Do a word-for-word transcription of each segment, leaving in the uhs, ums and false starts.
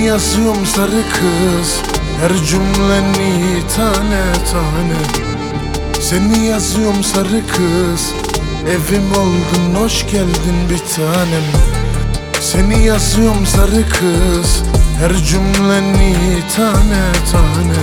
Seni yazıyorum sarı kız, her cümleni tane tane. Seni yazıyorum sarı kız, evim oldun, hoş geldin bir tanem. Seni yazıyorum sarı kız, her cümleni tane tane.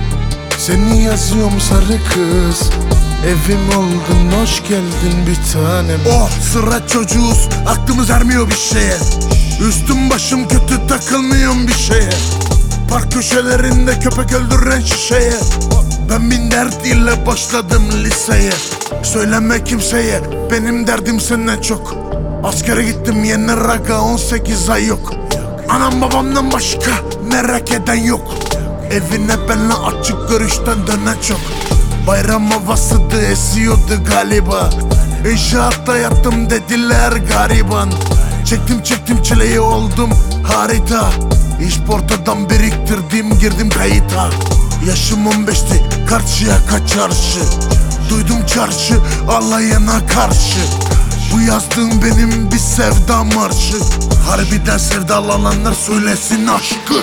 Seni yazıyorum sarı kız, evim oldun, hoş geldin bir tanem. Oh sıra çocuğuz, aklımız ermiyor bir şeye. Üstüm başım kötü, takılmıyorum bir şeye. Park köşelerinde köpek öldüren şişeye. Ben bin dert ile başladım liseye. Söyleme kimseye, benim derdim senden çok. Askere gittim yeni raga, on sekiz ay yok. Anam babamdan başka merak eden yok. Evine benle açık görüşten dönen çok. Bayram havasıydı, esiyordu galiba. İnşaatta yattım dediler gariban. Çektim çektim çileyi, oldum harita. İş portadan biriktirdim, girdim kayıta. Yaşım on beşti, karşıya kaçarşı. Duydum çarşı, alayına karşı. Bu yazdığım benim bir sevda marşı. Harbiden sevdalananlar söylesin aşkı.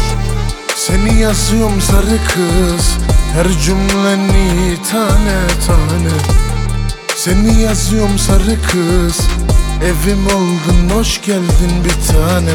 Seni yazıyorum sarı kız, her cümleni tane tane. Seni yazıyorum sarı kız, evim oldun, hoş geldin bir tanem.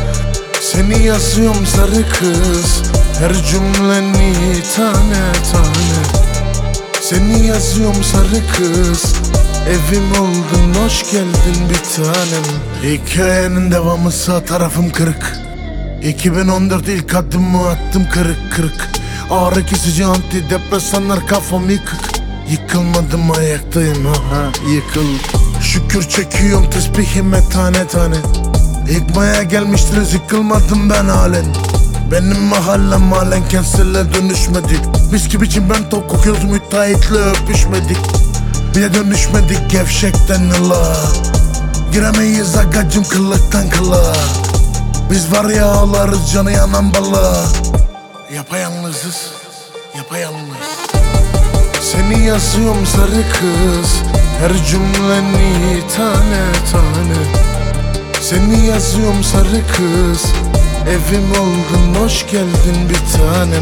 Seni yazıyorum sarı kız, her cümleni tane tane. Seni yazıyorum sarı kız, evim oldun, hoş geldin bir tanem. Hikayenin devamı, sağ tarafım kırık. iki bin on dört ilk adımı attım kırık kırık. Ağrı kesici antidepresanlar, kafam yıkık. Yıkılmadım, ayaktayım, ha yıkıl. Şükür çekiyorum tesbihime tane tane. Yıkmaya gelmiştiniz, yıkılmadım ben halen. Benim mahallem halen kentsele dönüşmedi. Mis gibi için ben tok kokuyoruz, müteahhitle öpüşmedik. Bir de dönüşmedik gevşekten yıla. Giremeyiz agacım kıllıktan kıla. Biz var ya ağlarız, canı yanan bala. Yapayalnızız, yapayalnız. Seni yazıyorum sarı kız, her cümleni tane tane. Seni yazıyorum sarı kız, evim oldun, hoş geldin bir tanem.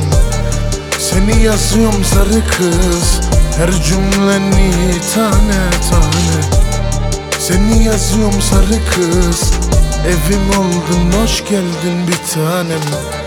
Seni yazıyorum sarı kız, her cümleni tane tane. Seni yazıyorum sarı kız, evim oldun, hoş geldin bir tanem.